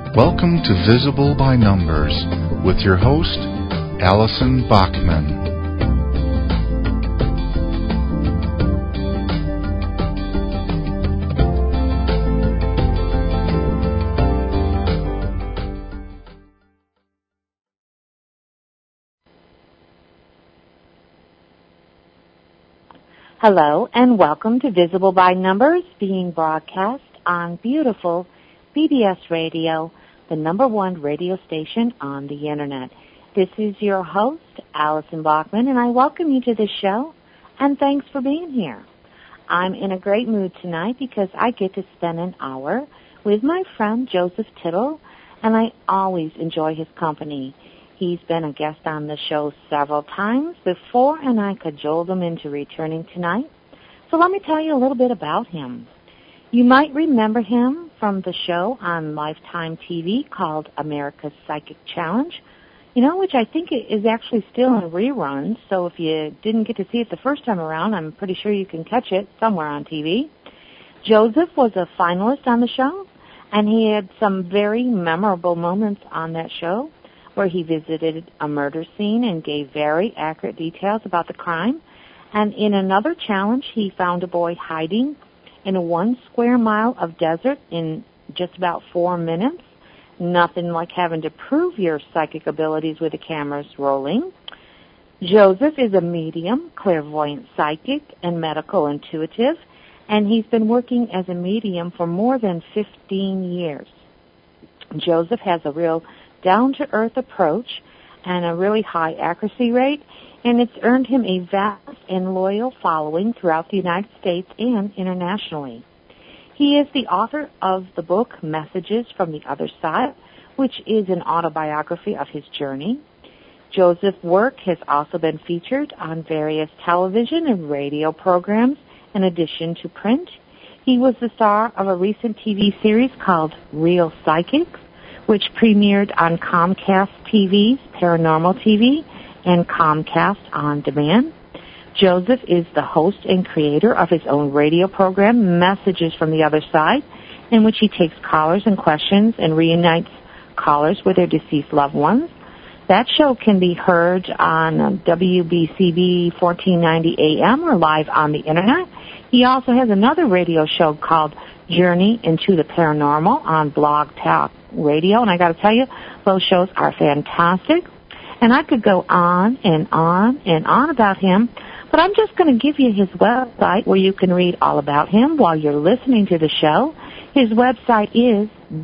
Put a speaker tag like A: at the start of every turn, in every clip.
A: Welcome to Visible by Numbers with your host, Allison Bachman.
B: Hello and welcome to Visible by Numbers, being broadcast on beautiful BBS Radio, the #1 radio station on the Internet. This is your host, Allison Bachman, and I welcome you to the show, and thanks for being here. I'm in a great mood tonight because I get to spend an hour with my friend Joseph Tittle, and I always enjoy his company. He's been a guest on the show several times before, and I cajoled him into returning tonight. So let me tell you a little bit about him. You might remember him from the show on Lifetime TV called America's Psychic Challenge, which I think is actually still in reruns. So if you didn't get to see it the first time around, I'm pretty sure you can catch it somewhere on TV. Joseph was a finalist on the show, and he had some very memorable moments on that show, where he visited a murder scene and gave very accurate details about the crime. And in another challenge, he found a boy hiding in a 1 square mile of desert in just about 4 minutes. Nothing like having to prove your psychic abilities with the cameras rolling. Joseph is a medium, clairvoyant psychic, and medical intuitive, and he's been working as a medium for more than 15 years. Joseph has a real down-to-earth approach and a really high accuracy rate, and it's earned him a vast and loyal following throughout the United States and internationally. He is the author of the book Messages from the Other Side, which is an autobiography of his journey. Joseph's work has also been featured on various television and radio programs in addition to print. He was the star of a recent TV series called Real Psychics, which premiered on Comcast TV's Paranormal TV and Comcast On Demand. Joseph is the host and creator of his own radio program, Messages from the Other Side, in which he takes callers and questions and reunites callers with their deceased loved ones. That show can be heard on WBCB 1490 AM or live on the Internet. He also has another radio show called Journey into the Paranormal on Blog Talk Radio, and I got to tell you, those shows are fantastic. And I could go on and on and on about him, but I'm just going to give you his website where you can read all about him while you're listening to the show. His website is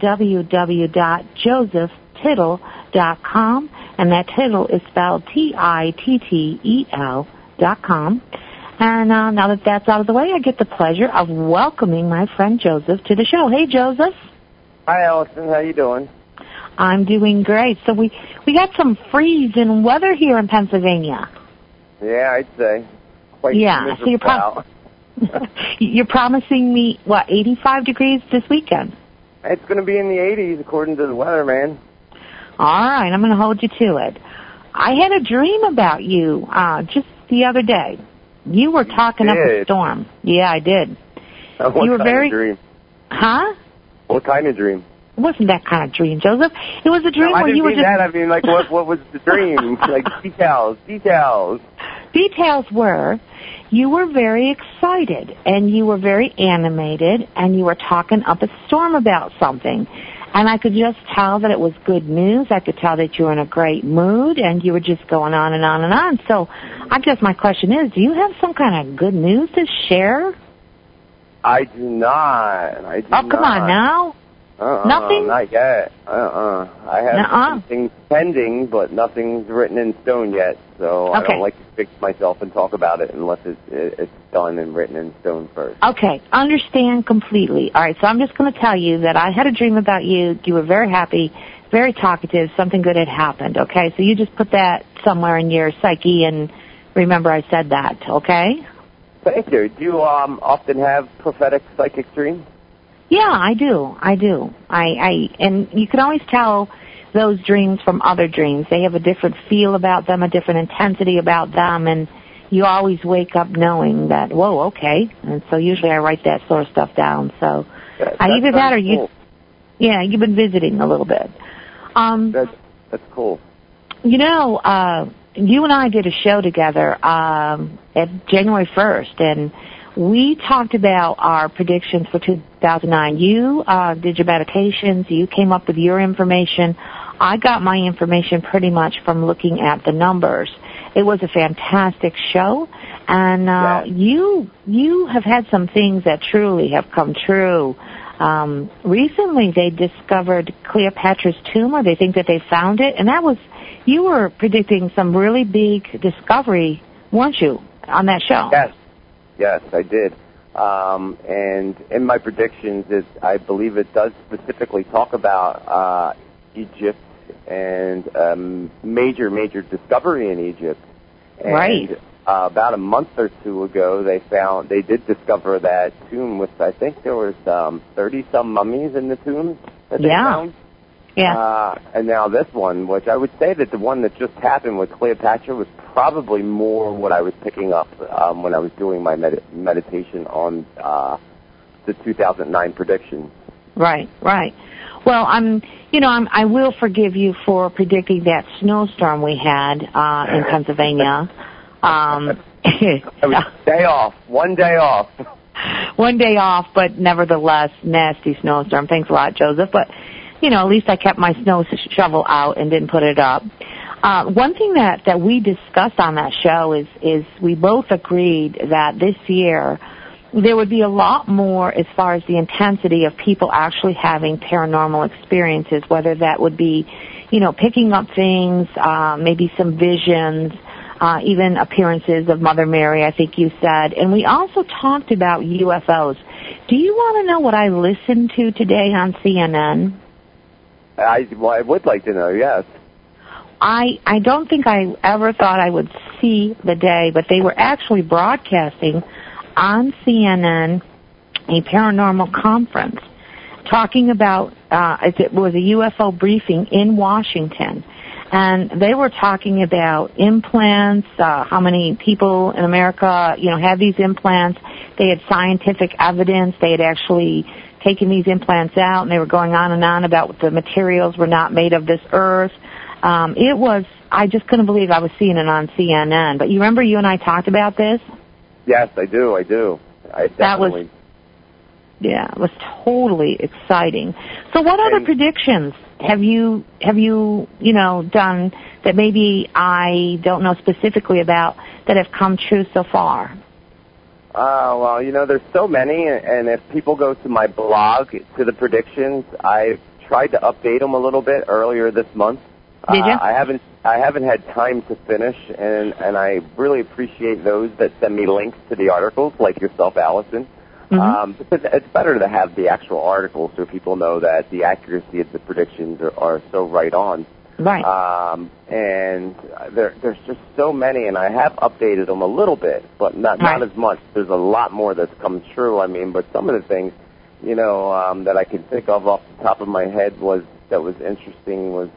B: www.josephtittle.com, and that Tittle is spelled Tittel.com. And now that that's out of the way, I get the pleasure of welcoming my friend Joseph to the show. Hey, Joseph.
C: Hi, Allison. How you doing?
B: I'm doing great. So we got some freezing weather here in Pennsylvania.
C: Yeah, I'd say. Quite
B: yeah, so you're promising me, 85 degrees this weekend?
C: It's going to be in the 80s according to the weather, man.
B: All right, I'm going to hold you to it. I had a dream about you just the other day. You were talking up a storm. Yeah, I did.
C: What
B: you were
C: kind of dream?
B: Huh?
C: What kind of dream?
B: It wasn't that kind of dream, Joseph. It was a dream where you were just...
C: I mean, what was the dream? Details.
B: Details were, you were very excited, and you were very animated, and you were talking up a storm about something. And I could just tell that it was good news. I could tell that you were in a great mood, and you were just going on and on and on. So I guess my question is, do you have some kind of good news to share?
C: I do not.
B: Come on now. Nothing?
C: Not yet. I have some things pending, but nothing's written in stone yet. So I don't like to fix myself and talk about it unless it's done and written in stone first.
B: Okay, understand completely. All right, so I'm just going to tell you that I had a dream about you. You were very happy, very talkative. Something good had happened, okay? So you just put that somewhere in your psyche and remember I said that, okay?
C: Thank you. Do you often have prophetic psychic dreams?
B: Yeah, I do. And you can always tell those dreams from other dreams. They have a different feel about them, a different intensity about them, and you always wake up knowing that, whoa, okay. And so usually I write that sort of stuff down. So either that or you... Yeah, you've been visiting a little bit.
C: That's cool.
B: You know, you and I did a show together at January 1st, and we talked about our predictions for 2009. You did your meditations. You came up with your information. I got my information pretty much from looking at the numbers. It was a fantastic show, and you have had some things that truly have come true. Recently, they discovered Cleopatra's tomb, or they think that they found it, and you were predicting some really big discovery, weren't you, on that show?
C: Yes, I did. And in my predictions, I believe it does specifically talk about Egypt and major discovery in Egypt. And
B: right.
C: About a month or two ago, they did discover that tomb with, I think there was 30-some mummies in the tomb that they found.
B: Yeah.
C: And now this one, which I would say that the one that just happened with Cleopatra was probably more what I was picking up when I was doing my meditation on the 2009 predictions.
B: Right. Well, I will forgive you for predicting that snowstorm we had in Pennsylvania.
C: One day off.
B: One day off, but nevertheless, nasty snowstorm. Thanks a lot, Joseph. But, at least I kept my snow shovel out and didn't put it up. One thing that we discussed on that show is we both agreed that this year there would be a lot more as far as the intensity of people actually having paranormal experiences, whether that would be, picking up things, maybe some visions, even appearances of Mother Mary, I think you said. And we also talked about UFOs. Do you want to know what I listened to today on CNN?
C: I would like to know, yes.
B: I don't think I ever thought I would see the day, but they were actually broadcasting on CNN a paranormal conference talking about, it was a UFO briefing in Washington. And they were talking about implants, how many people in America, have these implants. They had scientific evidence. They had actually taken these implants out, and they were going on and on about the materials were not made of this earth. I just couldn't believe I was seeing it on CNN. But you remember you and I talked about this?
C: Yes, I do. Definitely.
B: It was totally exciting. So what other predictions have you done that maybe I don't know specifically about that have come true so far?
C: Well, there's so many, and if people go to my blog, to the predictions, I've tried to update them a little bit earlier this month.
B: Did you?
C: I haven't had time to finish, and I really appreciate those that send me links to the articles, like yourself, Allison. Mm-hmm. Because it's better to have the actual article so people know that the accuracy of the predictions are so right on.
B: Right.
C: And there's just so many, and I have updated them a little bit, but not as much. There's a lot more that's come true. But some of the things, that I can think of off the top of my head that was interesting was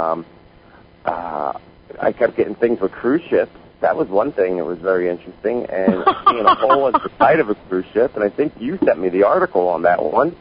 C: I kept getting things with cruise ships. That was one thing that was very interesting, and seeing a hole at the side of a cruise ship, and I think you sent me the article on that one.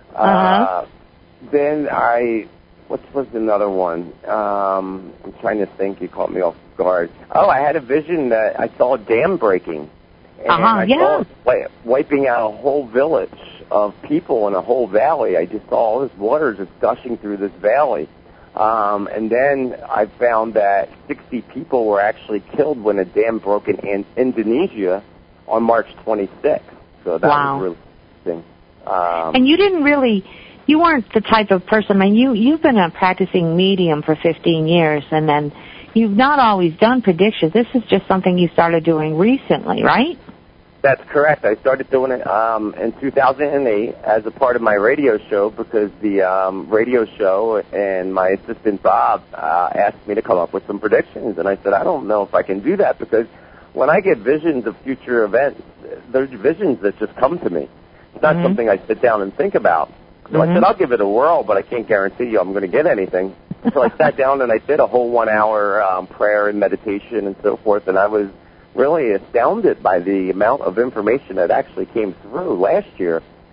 C: Then what was another one? I'm trying to think. You caught me off guard. Oh, I had a vision that I saw a dam breaking. And I saw it wiping out a whole village of people in a whole valley. I just saw all this water just gushing through this valley. And then I found that 60 people were actually killed when a dam broke in Indonesia on March 26th. So that was really interesting.
B: And you weren't the type of person, you've been a practicing medium for 15 years, and then you've not always done predictions. This is just something you started doing recently, right?
C: That's correct. I started doing it in 2008 as a part of my radio show because the radio show and my assistant Bob asked me to come up with some predictions. And I said, I don't know if I can do that because when I get visions of future events, there's visions that just come to me. It's not something I sit down and think about. So I said, I'll give it a whirl, but I can't guarantee you I'm going to get anything. So I sat down and I did a whole 1 hour prayer and meditation and so forth, and I was really astounded by the amount of information that actually came through last year.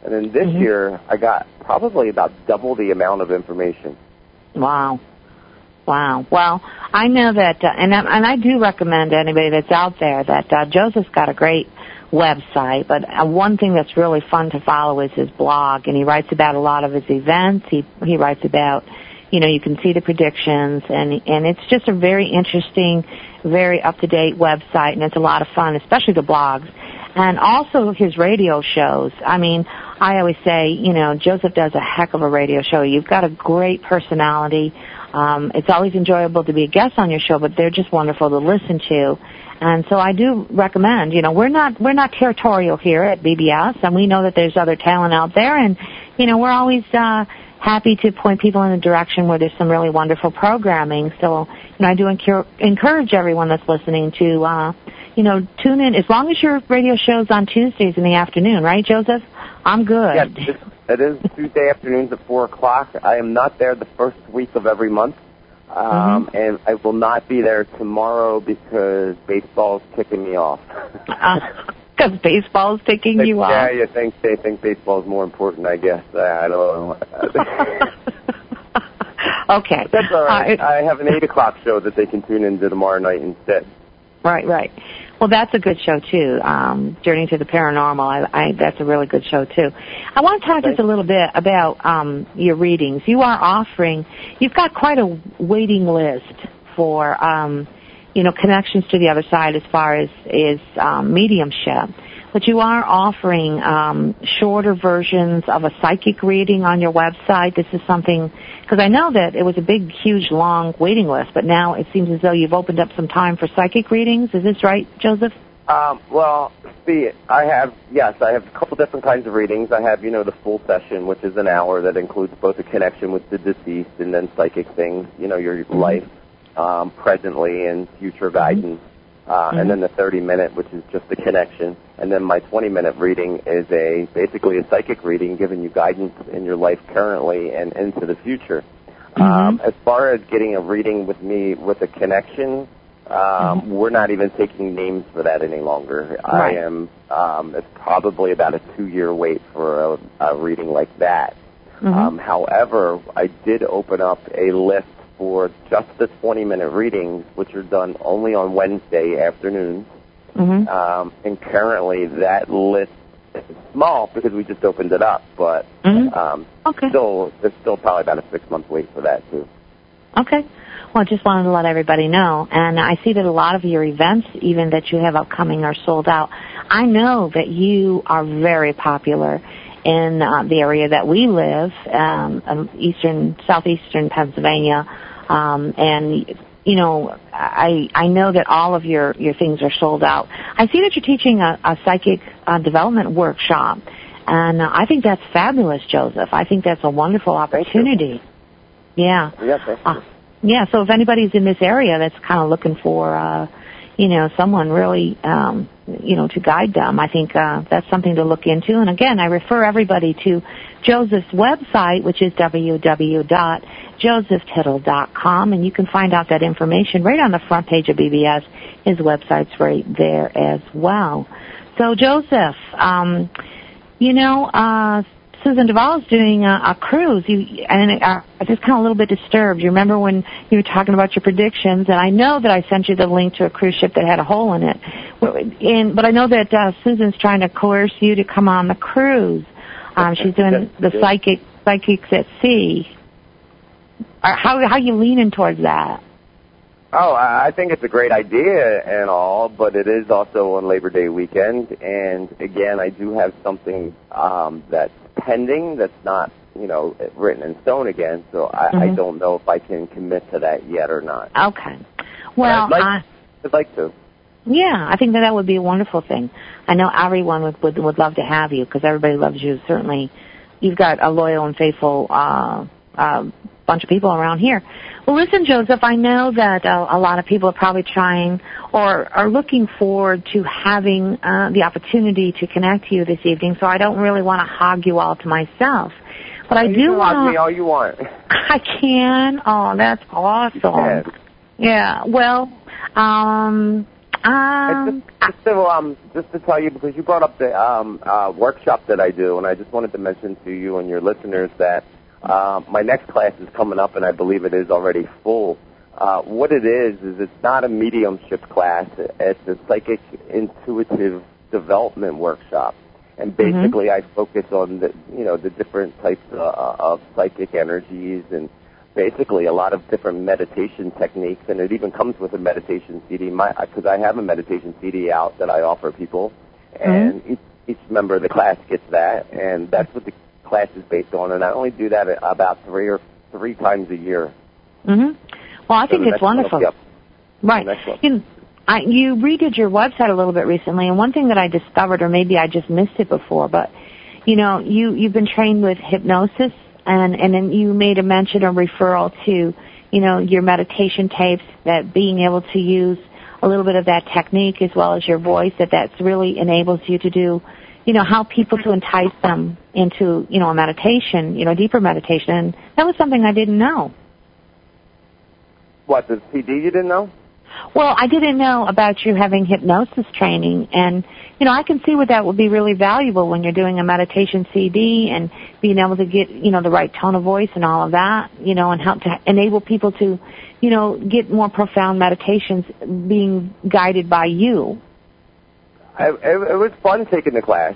C: And then this year, I got probably about double the amount of information.
B: Wow. Well, I know that, and I do recommend to anybody that's out there that Joseph's got a great website, but one thing that's really fun to follow is his blog, and he writes about a lot of his events. He writes about, you can see the predictions, and it's just a very interesting, very up-to-date website, and it's a lot of fun, especially the blogs. And also his radio shows. I mean, I always say, Joseph does a heck of a radio show. You've got a great personality. It's always enjoyable to be a guest on your show, but they're just wonderful to listen to. And so I do recommend, we're not territorial here at BBS, and we know that there's other talent out there, and, we're always happy to point people in a direction where there's some really wonderful programming. So, I do encourage everyone that's listening to, tune in, as long as your radio show's on Tuesdays in the afternoon, right, Joseph? I'm good.
C: Yes, it is Tuesday afternoons at 4 o'clock. I am not there the first week of every month. And I will not be there tomorrow because baseball's kicking me off.
B: Because baseball's kicking you off?
C: Yeah, they think baseball's more important, I guess. I don't know.
B: Okay.
C: That's all right. I have an 8 o'clock show that they can tune into tomorrow night instead.
B: Right. Well, that's a good show, too. Journey to the Paranormal, that's a really good show, too. I want to talk just a little bit about your readings. You've got quite a waiting list for, connections to the other side as far as mediumship. But you are offering shorter versions of a psychic reading on your website. This is something, because I know that it was a big, huge, long waiting list, but now it seems as though you've opened up some time for psychic readings. Is this right, Joseph?
C: Well, see, I have a couple different kinds of readings. I have, the full session, which is an hour that includes both a connection with the deceased and then psychic things, your life presently and future guidance. And then the 30-minute, which is just the connection. And then my 20-minute reading is basically a psychic reading giving you guidance in your life currently and into the future. As far as getting a reading with me with a connection, we're not even taking names for that any longer.
B: Right.
C: It's probably about a 2-year wait for a reading like that. However, I did open up a list for just the 20-minute readings, which are done only on Wednesday afternoons. And currently that list is small because we just opened it up, but there's still probably about a 6-month wait for that, too.
B: Okay. Well, I just wanted to let everybody know. And I see that a lot of your events, even that you have upcoming, are sold out. I know that you are very popular in the area that we live, southeastern Pennsylvania, and I know that all of your things are sold out. I see that you're teaching a psychic development workshop, and I think that's fabulous, Joseph. I think that's a wonderful opportunity. Yeah. Yeah. So if anybody's in this area that's kind of looking for someone really, to guide them, I think that's something to look into. And again, I refer everybody to Joseph's website, which is www.josephtittle.com, and you can find out that information right on the front page of BBS. His website's right there as well. So, Joseph, Susan Duvall's doing a cruise, and I just kind of a little bit disturbed. You remember when you were talking about your predictions, and I know that I sent you the link to a cruise ship that had a hole in it. But I know that Susan's trying to coerce you to come on the cruise. She's doing the psychics at sea. How are you leaning towards that?
C: Oh, I think it's a great idea and all, but it is also on Labor Day weekend. And again, I do have something that's pending that's not, written in stone again. So I don't know if I can commit to that yet or not.
B: Okay. Well,
C: I'd like to.
B: Yeah, I think that would be a wonderful thing. I know everyone would love to have you because everybody loves you. Certainly, you've got a loyal and faithful bunch of people around here. Well, listen, Joseph, I know that a lot of people are probably trying or are looking forward to having the opportunity to connect to you this evening, so I don't really want to hog you all to myself. But I do want to...
C: hog me all you want.
B: I can? Oh, that's awesome. Yeah, well,
C: Just to tell you, because you brought up the workshop that I do, and I just wanted to mention to you and your listeners that my next class is coming up, and I believe it is already full. What it is it's not a mediumship class. It's a psychic intuitive development workshop. And basically I focus on the different types of psychic energies and basically a lot of different meditation techniques, and it even comes with a meditation CD, because I have a meditation CD out that I offer people, and each member of the class gets that, and that's what the class is based on, and I only do that about three times a year.
B: Well, I think it's wonderful. Right. You redid your website a little bit recently, and one thing that I discovered, or maybe I just missed it before, but, you've been trained with hypnosis, and then you made a mention or referral to, your meditation tapes, that being able to use a little bit of that technique as well as your voice, that's really enables you to do, help people to entice them into, a meditation, deeper meditation. And that was something I didn't know.
C: What, the CD you didn't know?
B: Well, I didn't know about you having hypnosis training, and, I can see what that would be really valuable when you're doing a meditation CD and being able to get, the right tone of voice and all of that, and help to enable people to, get more profound meditations being guided by you.
C: It was fun taking the class.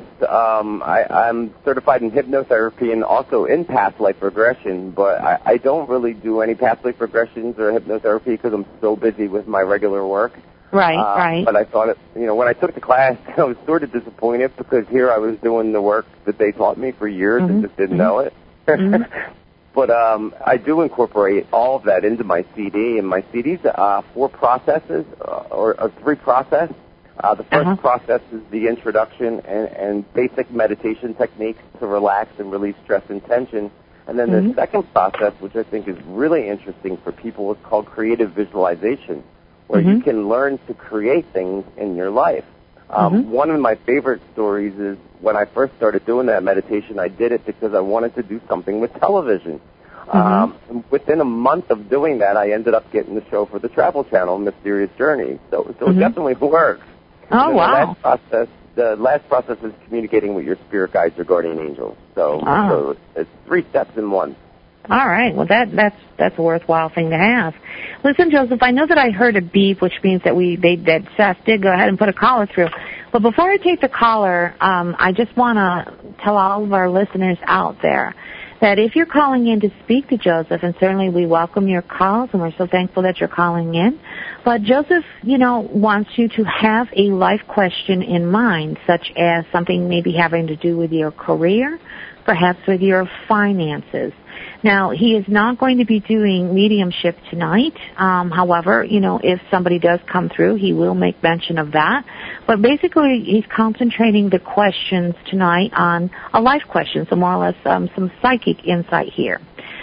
C: I'm certified in hypnotherapy and also in past life regression, but I don't really do any past life regressions or hypnotherapy because I'm so busy with my regular work.
B: Right.
C: But I thought, when I took the class, I was sort of disappointed because here I was doing the work that they taught me for years and just didn't know it. But I do incorporate all of that into my CD, and my CD's 4 processes or 3 processes. The first process is the introduction and basic meditation techniques to relax and release stress and tension. And then the second process, which I think is really interesting for people, is called creative visualization, where you can learn to create things in your life. One of my favorite stories is when I first started doing that meditation, I did it because I wanted to do something with television. Within a month of doing that, I ended up getting the show for the Travel Channel, Mysterious Journey. So it definitely works.
B: Oh, wow.
C: The last process is communicating with your spirit guides or guardian angels. So it's 3 steps in one.
B: All right. Well, that's a worthwhile thing to have. Listen, Joseph, I know that I heard a beep, which means that Seth did go ahead and put a caller through. But before I take the caller, I just want to tell all of our listeners out there that if you're calling in to speak to Joseph, and certainly we welcome your calls, and we're so thankful that you're calling in, but Joseph, wants you to have a life question in mind, such as something maybe having to do with your career, perhaps with your finances. Now, he is not going to be doing mediumship tonight. However, if somebody does come through, he will make mention of that. But basically, he's concentrating the questions tonight on a life question, so more or less some psychic insight here.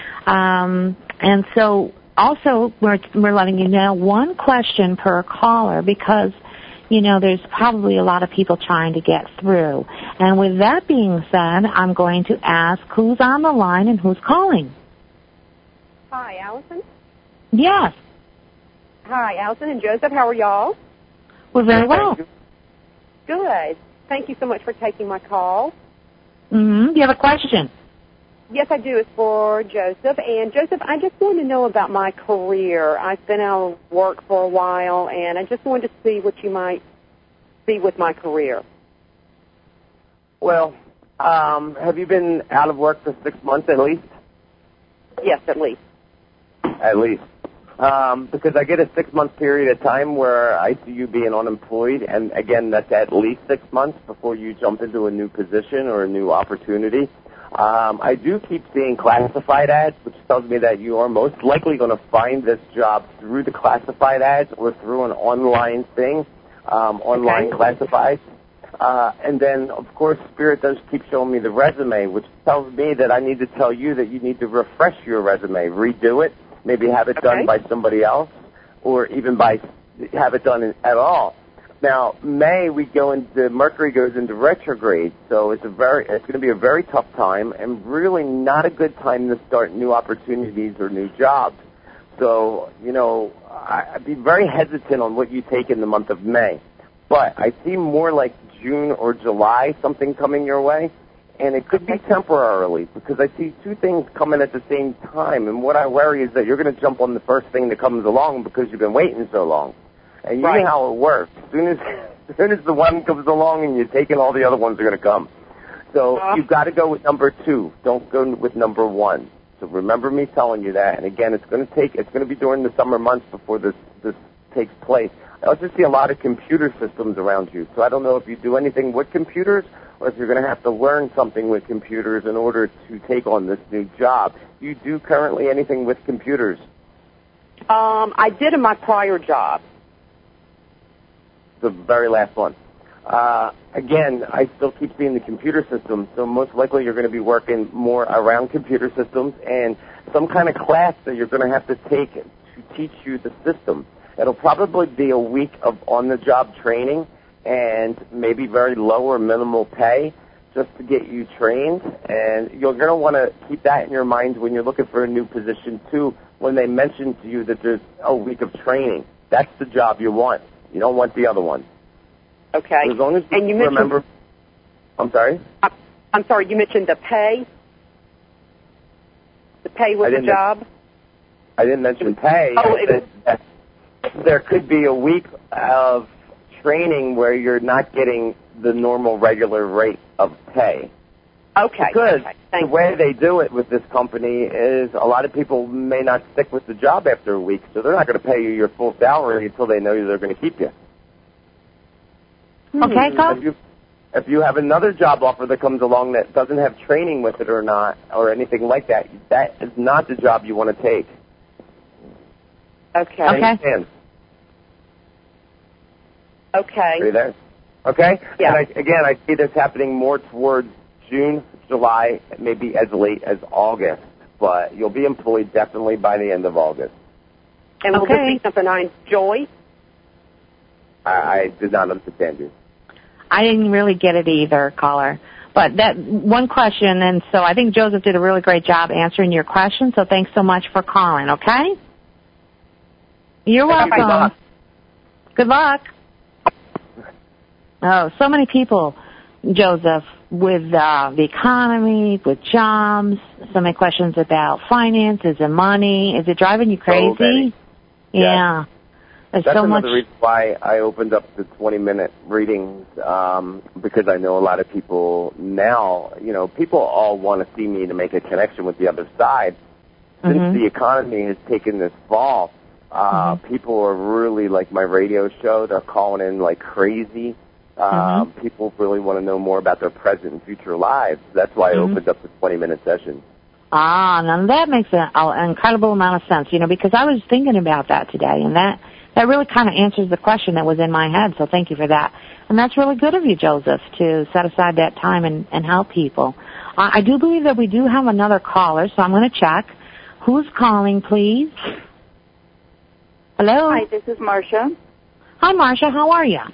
B: And so also we're letting you know 1 question per caller because there's probably a lot of people trying to get through. And with that being said, I'm going to ask who's on the line and who's calling.
D: Hi, Allison?
B: Yes.
D: Hi, Allison and Joseph. How are y'all?
B: We're very well.
D: Good. Thank you so much for taking my call.
B: Do you have a question?
D: Yes, I do. It's for Joseph. And, Joseph, I just wanted to know about my career. I've been out of work for a while, and I just wanted to see what you might see with my career.
C: Well, have you been out of work for 6 months at least?
D: Yes, at least.
C: At least. Because I get a 6-month period of time where I see you being unemployed, and, again, that's at least 6 months before you jump into a new position or a new opportunity. I do keep seeing classified ads, which tells me that you are most likely going to find this job through the classified ads or through an online thing, online classifieds. And then, of course, Spirit does keep showing me the resume, which tells me that I need to tell you that you need to refresh your resume, redo it, maybe have it done by somebody else, or even have it done at all. Now, May Mercury goes into retrograde, so it's going to be a very tough time and really not a good time to start new opportunities or new jobs. So, I'd be very hesitant on what you take in the month of May. But I see more like June or July, something coming your way. And it could be temporarily, because I see two things coming at the same time. And what I worry is that you're going to jump on the first thing that comes along because you've been waiting so long. And you know how it works. As soon as the one comes along and you're taking, all the other ones are going to come. So you've got to go with number 2. Don't go with number 1. So remember me telling you that. And again, it's going to be during the summer months before this takes place. I also see a lot of computer systems around you. So I don't know if you do anything with computers or if you're going to have to learn something with computers in order to take on this new job. Do you do currently anything with computers?
D: I did in my prior job.
C: The very last one. Again, I still keep seeing the computer systems, so most likely you're going to be working more around computer systems and some kind of class that you're going to have to take to teach you the system. It'll probably be a week of on-the-job training and maybe very low or minimal pay just to get you trained. And you're going to want to keep that in your mind when you're looking for a new position, too, when they mention to you that there's a week of training. That's the job you want. You don't want the other one.
D: Okay.
C: So as long as you remember... I'm sorry?
D: I'm sorry, you mentioned the pay? The pay with the job?
C: I didn't mention pay. There could be a week of training where you're not getting the normal regular rate of pay.
D: Okay.
C: Because the way they do it with this company is a lot of people may not stick with the job after a week, so they're not going to pay you your full salary until they know they're going to keep you.
B: Okay, Carl?
C: If you have another job offer that comes along that doesn't have training with it or not, or anything like that, that is not the job you want to take.
D: Okay. Okay.
C: Are you there? Okay?
D: Yeah.
C: And I see this happening more towards June, July, maybe as late as August. But you'll be employed definitely by the end of August.
D: And will this be something I enjoy?
C: I did not understand you.
B: I didn't really get it either, caller. But that one question, and so I think Joseph did a really great job answering your question, so thanks so much for calling, okay? You're welcome. Good luck. Oh, so many people, Joseph, with the economy, with jobs, so many questions about finances and money. Is it driving you crazy? Yeah.
C: That's another reason why I opened up the 20-minute readings, because I know a lot of people now, people all want to see me to make a connection with the other side. Since the economy has taken this fall, people are really, like my radio show, they're calling in like crazy. People really want to know more about their present and future lives. That's why I opened up the 20-minute session.
B: Now that makes an incredible amount of sense, because I was thinking about that today, and that really kind of answers the question that was in my head, so thank you for that. And that's really good of you, Joseph, to set aside that time and help people. I do believe that we do have another caller, so I'm going to check. Who's calling, please? Hello?
E: Hi, this is Marcia.
B: Hi, Marcia. How are you?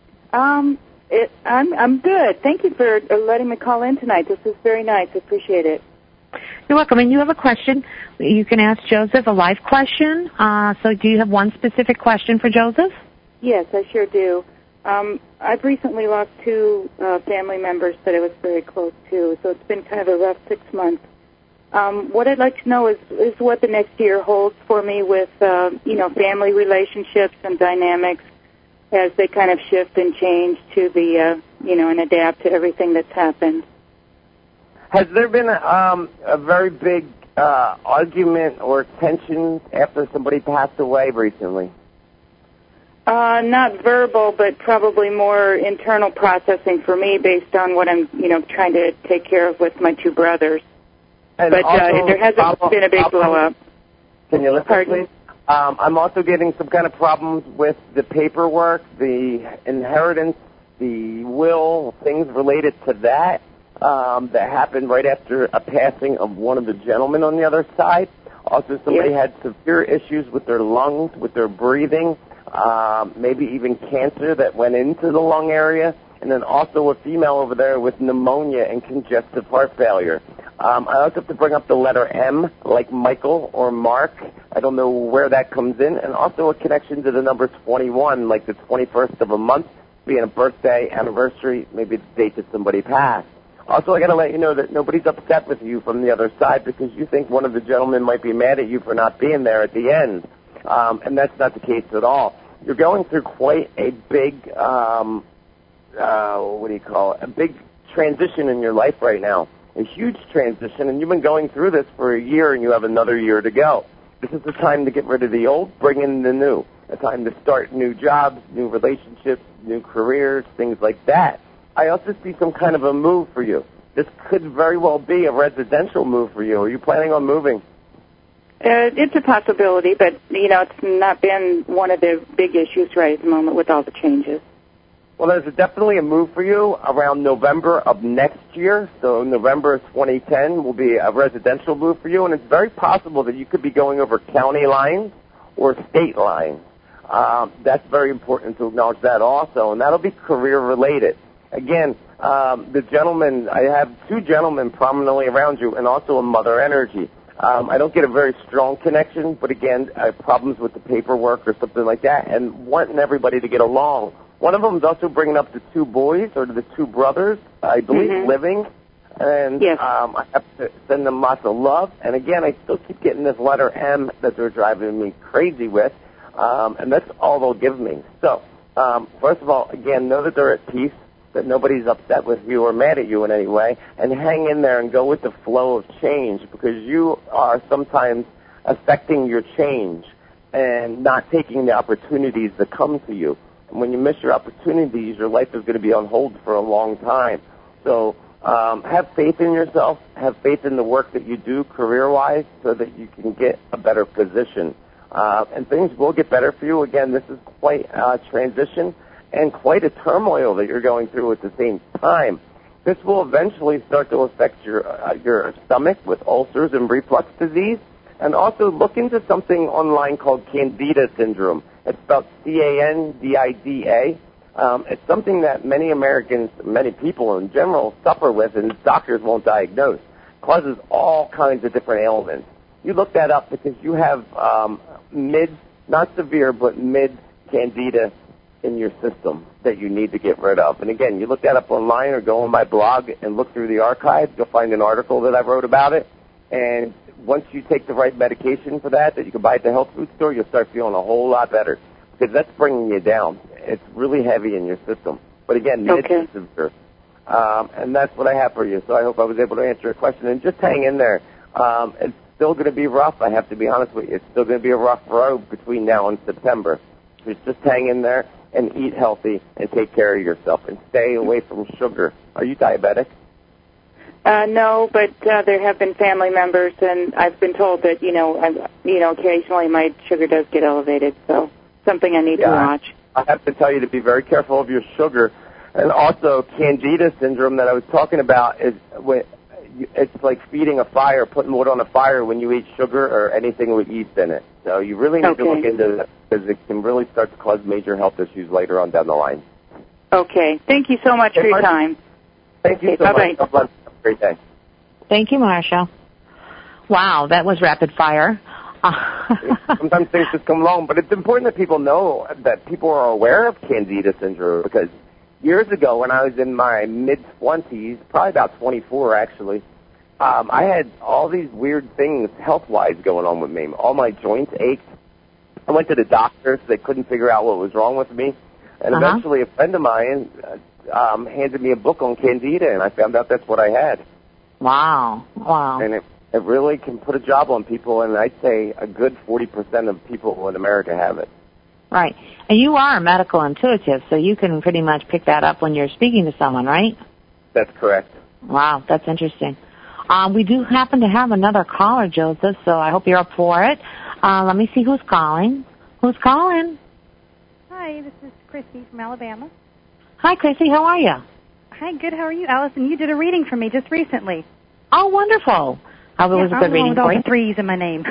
E: I'm good. Thank you for letting me call in tonight. This is very nice. I appreciate it.
B: You're welcome. And you have a question. You can ask Joseph a life question. So do you have one specific question for Joseph?
E: Yes, I sure do. I've recently lost 2 family members that I was very close to, so it's been kind of a rough 6 months. What I'd like to know is what the next year holds for me with, family relationships and dynamics as they kind of shift and change to the, and adapt to everything that's happened.
C: Has there been a very big argument or tension after somebody passed away recently?
E: Not verbal, but probably more internal processing for me based on what I'm, trying to take care of with my 2 brothers.
C: And
E: but there hasn't been a big blow-up.
C: Can you listen, please? I'm also getting some kind of problems with the paperwork, the inheritance, the will, things related to that that happened right after a passing of one of the gentlemen on the other side. Also, somebody had severe issues with their lungs, with their breathing, maybe even cancer that went into the lung area, and then also a female over there with pneumonia and congestive heart failure. I also have to bring up the letter M, like Michael or Mark. I don't know where that comes in. And also a connection to the number 21, like the 21st of a month, being a birthday, anniversary, maybe the date that somebody passed. Also, I got to let you know that nobody's upset with you from the other side because you think one of the gentlemen might be mad at you for not being there at the end. And that's not the case at all. You're going through quite a big, a big transition in your life right now. A huge transition, and you've been going through this for a year, and you have another year to go. This is the time to get rid of the old, bring in the new. A time to start new jobs, new relationships, new careers, things like that. I also see some kind of a move for you. This could very well be a residential move for you. Are you planning on moving?
E: It's a possibility, but, it's not been one of the big issues right at the moment with all the changes.
C: Well, there's definitely a move for you around November of next year. So November of 2010 will be a residential move for you, and it's very possible that you could be going over county lines or state lines. That's very important to acknowledge that also, and that'll be career-related. Again, the gentleman, I have two gentlemen prominently around you and also a mother energy. I don't get a very strong connection, but again, I have problems with the paperwork or something like that and wanting everybody to get along. One of them is also bringing up the two boys or the two brothers, I believe, living. And
E: yes.
C: I have to send them lots of love. And again, I still keep getting this letter M that they're driving me crazy with. And that's all they'll give me. So, first of all, again, know that they're at peace, that nobody's upset with you or mad at you in any way, and hang in there and go with the flow of change because you are sometimes affecting your change and not taking the opportunities that come to you. And when you miss your opportunities, your life is going to be on hold for a long time. So have faith in yourself, have faith in the work that you do career-wise so that you can get a better position. And things will get better for you. Again, this is quite a transition and quite a turmoil that you're going through at the same time. This will eventually start to affect your stomach with ulcers and reflux disease. And also look into something online called Candida syndrome. It's spelled C-A-N-D-I-D-A. It's something that many Americans, many people in general, suffer with and doctors won't diagnose. It causes all kinds of different ailments. You look that up because you have not severe, but mid-Candida in your system that you need to get rid of. And again, you look that up online or go on my blog and look through the archives. You'll find an article that I wrote about it. And once you take the right medication for that you can buy at the health food store, you'll start feeling a whole lot better because that's bringing you down. It's really heavy in your system. But again, it's severe. And that's what I have for you. So I hope I was able to answer your question. And just hang in there. It's still going to be rough, I have to be honest with you. It's still going to be a rough road between now and September. Just hang in there and eat healthy and take care of yourself and stay away from sugar. Are you diabetic?
E: No, but there have been family members, and I've been told that, occasionally my sugar does get elevated, so something I need to watch.
C: I have to tell you to be very careful of your sugar. And also, Candida syndrome that I was talking about it's like feeding a fire, putting wood on a fire when you eat sugar or anything with yeast in it. So you really need to look into that because it can really start to cause major health issues later on down the line.
E: Okay. Thank you so much for your time.
C: Thank you so much. God bless. Have a great day.
B: Thank you, Marsha. Wow, that was rapid fire.
C: Sometimes things just come along, but it's important that people know that people are aware of Candida syndrome because years ago when I was in my mid-20s, probably about 24 actually, I had all these weird things health-wise going on with me. All my joints ached. I went to the doctors. They couldn't figure out what was wrong with me. And eventually a friend of mine handed me a book on Candida, and I found out that's what I had.
B: Wow.
C: And it really can put a job on people, and I'd say a good 40% of people in America have it.
B: Right. And you are a medical intuitive, so you can pretty much pick that up when you're speaking to someone, right?
C: That's correct.
B: Wow, that's interesting. We do happen to have another caller, Joseph, so I hope you're up for it. Let me see who's calling. Who's calling?
F: Hi, this is Chrissy from Alabama.
B: Hi, Chrissy. How are you?
F: Hi, good. How are you, Allison? You did a reading for me just recently.
B: Oh, wonderful. I was a good reading
F: with
B: for
F: all
B: you.
F: the threes in my name.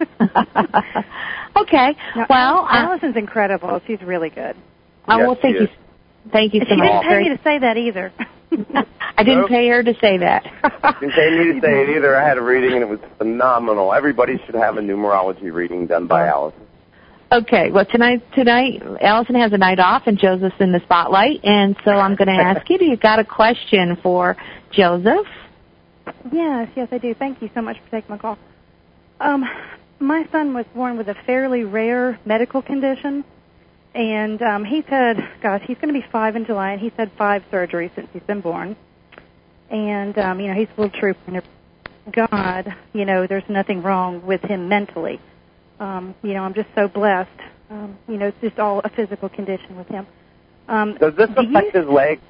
B: Okay.
F: Now,
B: well,
F: Allison's incredible. She's really good.
B: Well, thank you. Thank you so much.
F: She didn't pay me to say that either.
B: I didn't pay her to say that.
C: Didn't pay me to say it either. I had a reading, and it was phenomenal. Everybody should have a numerology reading done by Allison.
B: Okay, well, tonight, Allison has a night off, and Joseph's in the spotlight, and so I'm going to ask you, do you got a question for Joseph?
F: Yes, I do. Thank you so much for taking my call. My son was born with a fairly rare medical condition, and he's had, he's going to be 5 in July, and he's had 5 surgeries since he's been born. And, he's a little trooper. God, there's nothing wrong with him mentally. I'm just so blessed. It's just all a physical condition with him.
C: Does this affect his leg?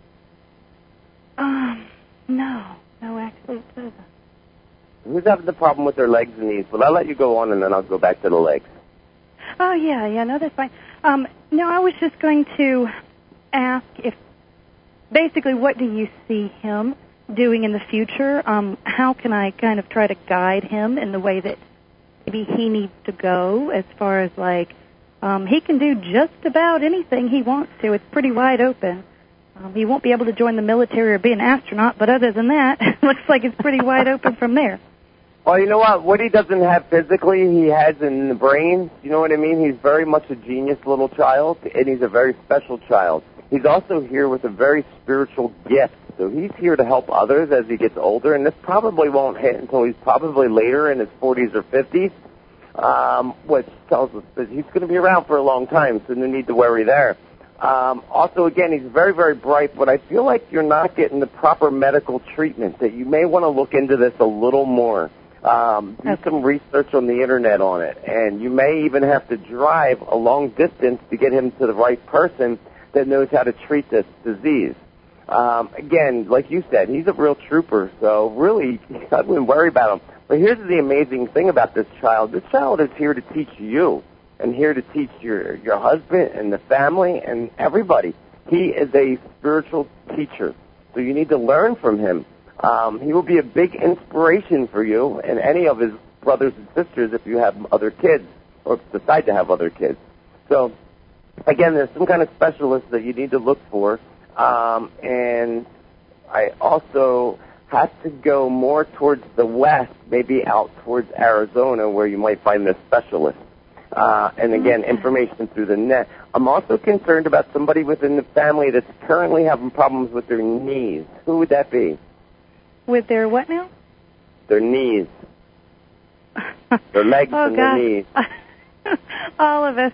F: No, actually it doesn't.
C: Who's having the problem with their legs and knees? Well, I'll let you go on, and then I'll go back to the legs.
F: Oh, yeah, no, that's fine. No, I was just going to ask basically, what do you see him doing in the future? How can I kind of try to guide him in the way that maybe he needs to go, as far as, he can do just about anything he wants to. It's pretty wide open. He won't be able to join the military or be an astronaut, but other than that, it looks like it's pretty wide open from there.
C: Well, you know what? What he doesn't have physically, he has in the brain. You know what I mean? He's very much a genius little child, and he's a very special child. He's also here with a very spiritual gift. So he's here to help others as he gets older, and this probably won't hit until he's probably later in his 40s or 50s, which tells us that he's going to be around for a long time, so no need to worry there. Also, again, he's very, very bright, but I feel like you're not getting the proper medical treatment, that you may want to look into this a little more. Do some research on the Internet on it, and you may even have to drive a long distance to get him to the right person that knows how to treat this disease. Again, like you said, he's a real trooper, so really, I wouldn't worry about him. But here's the amazing thing about this child. This child is here to teach you, and here to teach your husband and the family and everybody. He is a spiritual teacher, so you need to learn from him. He will be a big inspiration for you and any of his brothers and sisters if you have other kids or decide to have other kids. So, again, there's some kind of specialist that you need to look for. And I also have to go more towards the west, maybe out towards Arizona, where you might find this specialist. And again, information through the net. I'm also concerned about somebody within the family that's currently having problems with their knees. Who would that be?
F: With their what now?
C: Their knees. Their legs and their knees.
F: All of us.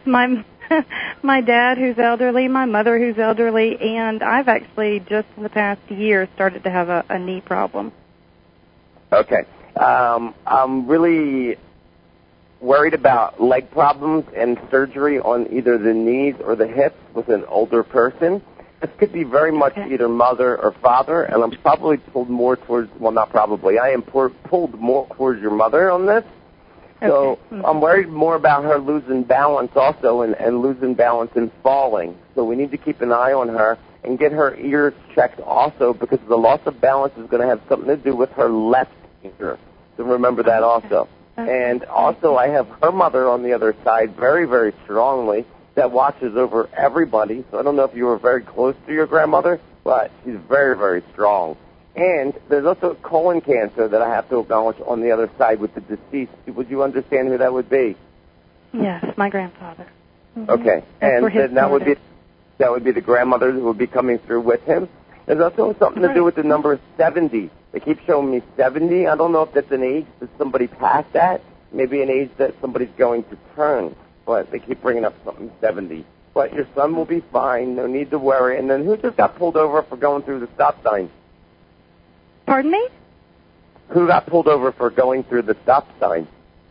F: My dad, who's elderly, my mother, who's elderly, and I've actually just in the past year started to have a knee problem. Okay.
C: I'm really worried about leg problems and surgery on either the knees or the hips with an older person. This could be very much either mother or father, and I'm probably pulled more towards, well, not probably, I am pulled more towards your mother on this. So I'm worried more about her losing balance also and losing balance and falling. So we need to keep an eye on her and get her ears checked also, because the loss of balance is going to have something to do with her left ear. So remember that also. And also I have her mother on the other side very, very strongly that watches over everybody. So I don't know if you were very close to your grandmother, but she's very, very strong. And there's also colon cancer that I have to acknowledge on the other side with the deceased. Would you understand who that would be?
F: Yes, my grandfather. Mm-hmm.
C: Okay, and then that would be the grandmother who would be coming through with him. There's also something to do with the number 70. They keep showing me 70. I don't know if that's an age that somebody passed that. Maybe an age that somebody's going to turn. But they keep bringing up something 70. But your son will be fine. No need to worry. And then who just got pulled over for going through the stop sign?
F: Pardon me?
C: Who got pulled over for going through the stop sign?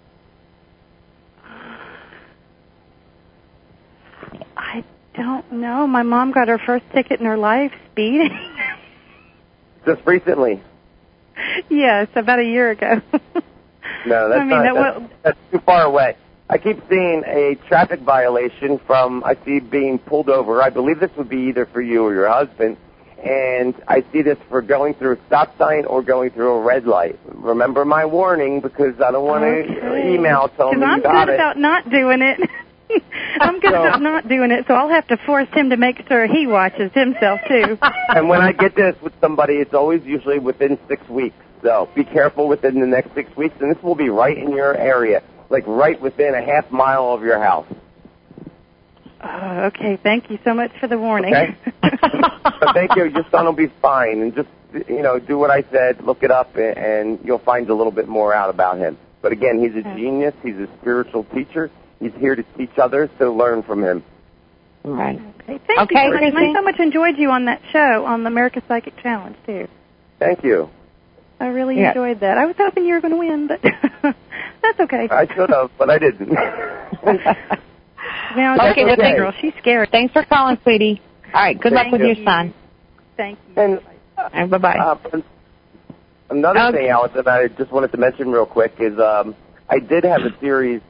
F: I don't know. My mom got her first ticket in her life, speeding.
C: Just recently?
F: Yes, about a year ago.
C: No, that's too far away. I keep seeing a traffic violation I see being pulled over. I believe this would be either for you or your husband. And I see this for going through a stop sign or going through a red light. Remember my warning, because I don't want to email telling me you got it.
F: I'm good about not doing it. I'm going to stop not doing it, so I'll have to force him to make sure he watches himself, too.
C: And when I get this with somebody, it's always usually within 6 weeks. So be careful within the next 6 weeks, and this will be right in your area, like right within a half mile of your house.
F: Okay, thank you so much for the warning.
C: Okay. So thank you. Your son will be fine, and just do what I said. Look it up, and you'll find a little bit more out about him. But again, he's a genius. He's a spiritual teacher. He's here to teach others to learn from him.
B: Right.
F: Okay. Thank you. I so much enjoyed you on that show on the America's Psychic Challenge too.
C: Thank you.
F: I really enjoyed that. I was hoping you were going to win, but that's okay.
C: I should have, but I didn't.
F: Now,
B: okay,
F: well, big girl, she's scared.
B: Thanks for calling, sweetie. All right, good luck with your son.
F: Thank you.
B: And bye-bye.
C: Another thing, Allison, I just wanted to mention real quick is I do have a series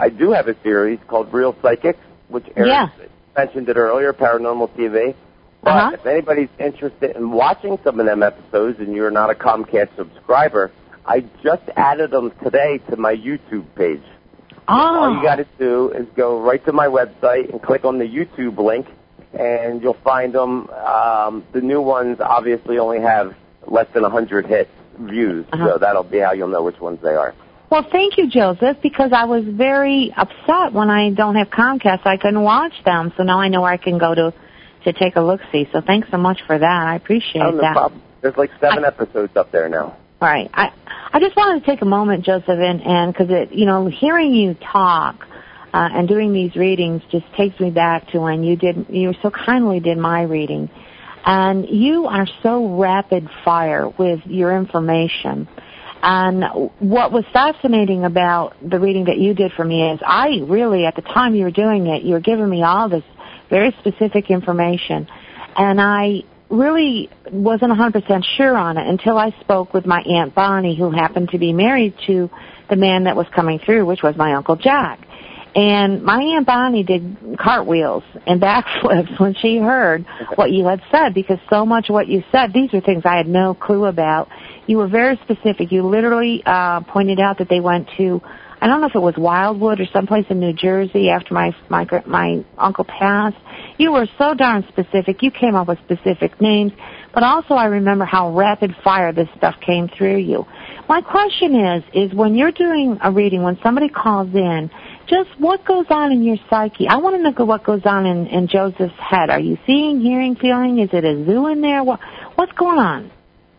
C: called Real Psychics, which Eric mentioned it earlier, Paranormal TV. But if anybody's interested in watching some of them episodes and you're not a Comcast subscriber, I just added them today to my YouTube page. All you got to do is go right to my website and click on the YouTube link, and you'll find them. The new ones obviously only have less than 100 views, so that'll be how you'll know which ones they are.
B: Well, thank you, Joseph, because I was very upset when I don't have Comcast. I couldn't watch them, so now I know where I can go to take a look-see. So thanks so much for that. I appreciate that.
C: No problem. There's like 7 episodes up there now.
B: Right. I just wanted to take a moment, Joseph, and because hearing you talk and doing these readings just takes me back to when you so kindly did my reading. And you are so rapid fire with your information. And what was fascinating about the reading that you did for me is I really, at the time you were doing it, you were giving me all this very specific information. And I really wasn't 100% sure on it until I spoke with my Aunt Bonnie, who happened to be married to the man that was coming through, which was my Uncle Jack. And my Aunt Bonnie did cartwheels and backflips when she heard what you had said, because so much of what you said, these were things I had no clue about. You were very specific. You literally pointed out that they went to, I don't know if it was Wildwood or someplace in New Jersey after my uncle passed. You were so darn specific. You came up with specific names, but also I remember how rapid fire this stuff came through you. My question is when you're doing a reading, when somebody calls in, just what goes on in your psyche? I want to know what goes on in Joseph's head. Are you seeing, hearing, feeling? Is it a zoo in there? What's going on?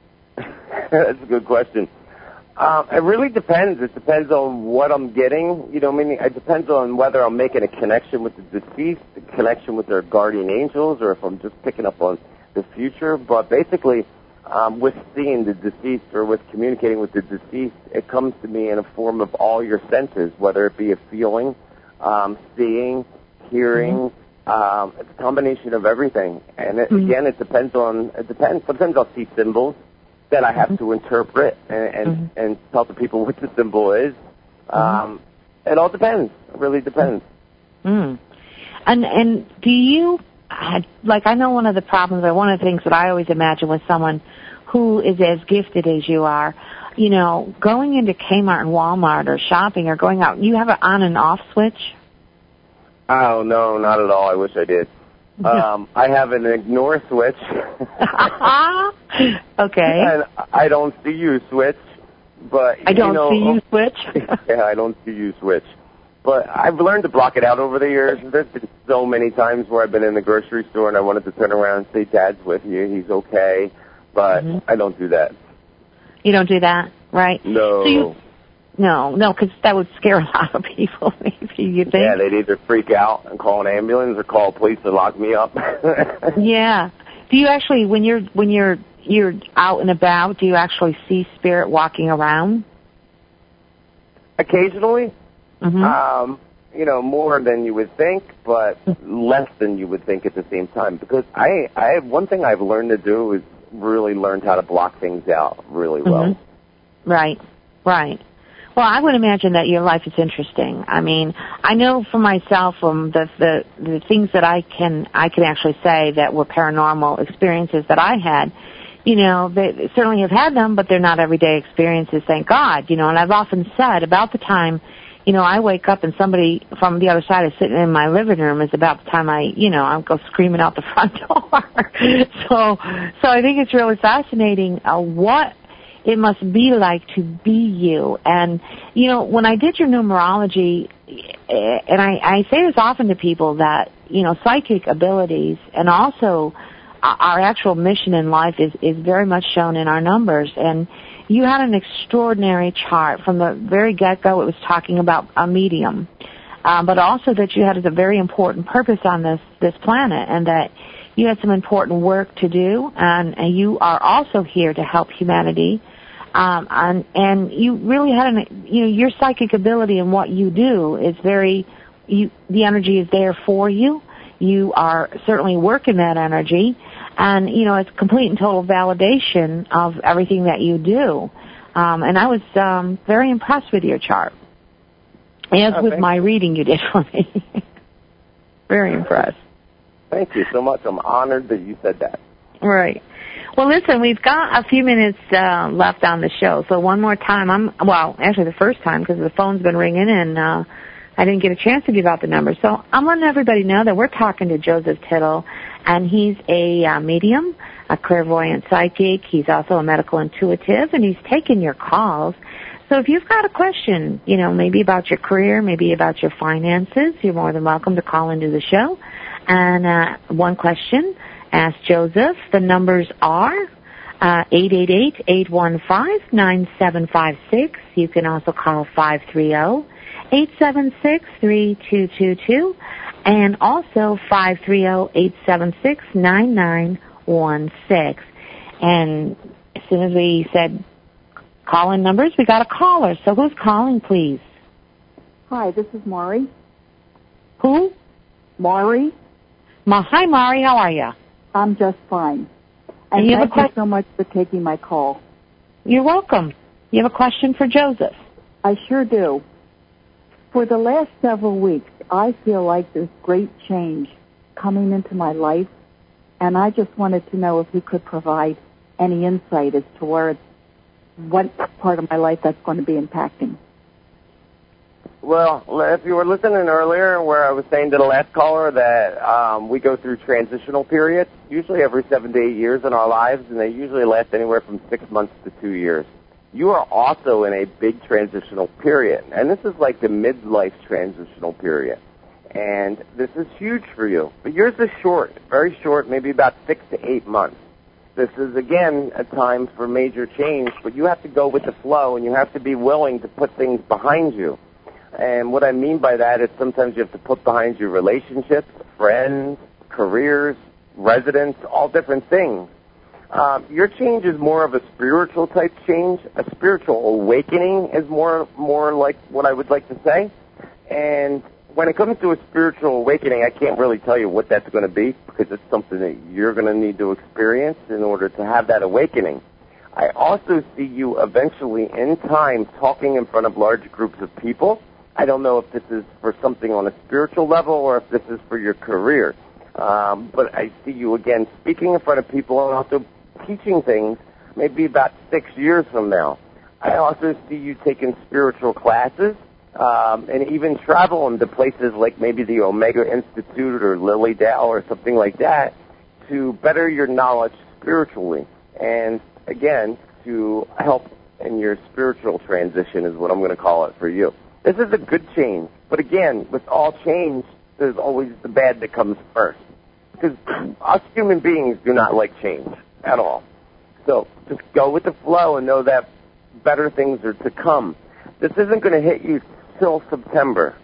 C: That's a good question. It really depends. It depends on what I'm getting. It depends on whether I'm making a connection with the deceased, a connection with their guardian angels, or if I'm just picking up on the future. But basically, with seeing the deceased or with communicating with the deceased, it comes to me in a form of all your senses, whether it be a feeling, seeing, hearing. It's a combination of everything. And again, it depends. Sometimes I'll see symbols that I have to interpret and tell the people what the symbol is. It all depends. It really depends.
B: And do you, I know one of the problems, or one of the things that I always imagine with someone who is as gifted as you are, going into Kmart and Walmart or shopping or going out, you have an on and off switch?
C: Oh, no, not at all. I wish I did. I have an ignore switch.
B: Okay.
C: And I don't see you switch, but
B: I don't see you switch.
C: Yeah, I don't see you switch. But I've learned to block it out over the years. There's been so many times where I've been in the grocery store and I wanted to turn around and say, "Dad's with you. He's okay." But I don't do that. You
B: don't do that, right?
C: No.
B: So No, because that would scare a lot of people, maybe, you think?
C: Yeah, they'd either freak out and call an ambulance or call police and lock me up.
B: Yeah. Do you actually, when you're out and about, do you actually see spirit walking around?
C: Occasionally. More than you would think, but less than you would think at the same time. Because I one thing I've learned to do is really learned how to block things out really well.
B: Right. Well, I would imagine that your life is interesting. I mean, I know for myself from the things that I can actually say that were paranormal experiences that I had, they certainly have had them, but they're not everyday experiences, thank God, and I've often said about the time I wake up and somebody from the other side is sitting in my living room. It's about the time I'll go screaming out the front door. So I think it's really fascinating what it must be like to be you. And, when I did your numerology, and I say this often to people that, psychic abilities and also our actual mission in life is very much shown in our numbers. And you had an extraordinary chart. From the very get-go, it was talking about a medium, but also that you had a very important purpose on this planet, and that you had some important work to do, and you are also here to help humanity. And you really had your psychic ability and what you do is the energy is there for you. You are certainly working that energy, and, it's complete and total validation of everything that you do. And I was very impressed with your chart, as with my reading you did for me. Very impressed.
C: Thank you so much. I'm honored that you said that.
B: Right. Well, listen, we've got a few minutes left on the show, so one more time. Actually the first time, because the phone's been ringing, and I didn't get a chance to give out the numbers. So I'm letting everybody know that we're talking to Joseph Tittle, and he's a medium, a clairvoyant psychic. He's also a medical intuitive, and he's taking your calls. So if you've got a question, maybe about your career, maybe about your finances, you're more than welcome to call into the show. And one question, ask Joseph. The numbers are 888-815-9756. You can also call 530-876-3222 and also 530-876-9916. And as soon as we said call-in numbers, we got a caller. So who's calling, please?
G: Hi, this is Maury.
B: Who?
G: Maury.
B: Hi, Maury. How are you?
G: I'm just fine. And thank you so much for taking my call.
B: You're welcome. You have a question for Joseph?
G: I sure do. For the last several weeks, I feel like there's great change coming into my life, and I just wanted to know if you could provide any insight as to what part of my life that's going to be impacting.
C: Well, if you were listening earlier where I was saying to the last caller that we go through transitional periods, usually every 7 to 8 years in our lives, and they usually last anywhere from 6 months to 2 years. You are also in a big transitional period, and this is like the midlife transitional period. And this is huge for you. But yours is short, very short, maybe about 6 to 8 months. This is, again, a time for major change, but you have to go with the flow, and you have to be willing to put things behind you. And what I mean by that is sometimes you have to put behind you relationships, friends, careers, residents, all different things. Your change is more of a spiritual type change. A spiritual awakening is more like what I would like to say. And when it comes to a spiritual awakening, I can't really tell you what that's going to be because it's something that you're going to need to experience in order to have that awakening. I also see you eventually in time talking in front of large groups of people. I don't know if this is for something on a spiritual level or if this is for your career. But I see you, again, speaking in front of people and also teaching things maybe about 6 years from now. I also see you taking spiritual classes and even traveling to places like maybe the Omega Institute or Lily Dale or something like that to better your knowledge spiritually. And, again, to help in your spiritual transition is what I'm going to call it for you. This is a good change. But, again, with all change, there's always the bad that comes first. Because us human beings do not like change at all. So just go with the flow and know that better things are to come. This isn't going to hit you till September.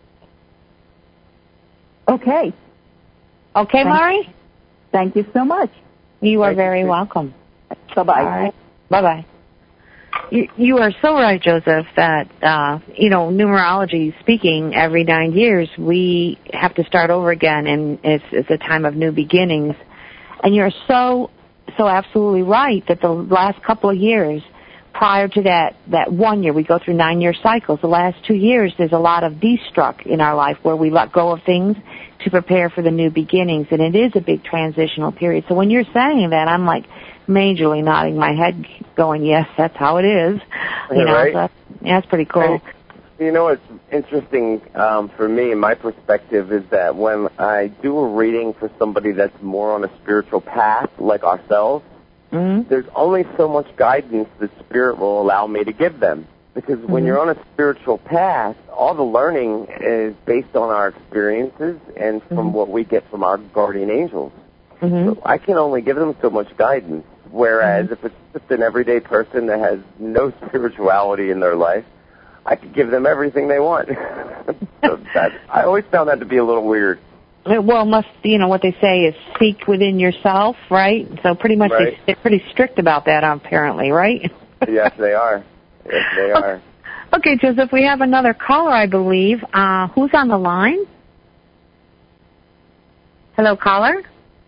G: Okay.
B: Okay, Maury?
G: Thank you so much.
B: You are very welcome.
G: Bye-bye.
B: All right. Bye-bye. You are so right, Joseph, that, numerology speaking, every 9 years, we have to start over again, and it's a time of new beginnings. And you're so absolutely right that the last couple of years, prior to that 1 year, we go through 9-year cycles. The last 2 years, there's a lot of destruct in our life where we let go of things to prepare for the new beginnings, and it is a big transitional period. So when you're saying that, I'm like majorly nodding my head, going, yes, that's how it is.
C: Right.
B: So that's pretty cool.
C: You know what's interesting for me, my perspective, is that when I do a reading for somebody that's more on a spiritual path, like ourselves, there's only so much guidance that Spirit will allow me to give them. Because when you're on a spiritual path, all the learning is based on our experiences and from what we get from our guardian angels. So I can only give them so much guidance. Whereas if it's just an everyday person that has no spirituality in their life, I could give them everything they want. So I always found that to be a little weird.
B: Well, what they say is seek within yourself, right? So pretty much they're pretty strict about that, apparently, right?
C: Yes, they are. Yes, they are.
B: Okay, Joseph, we have another caller, I believe. Who's on the line? Hello, caller?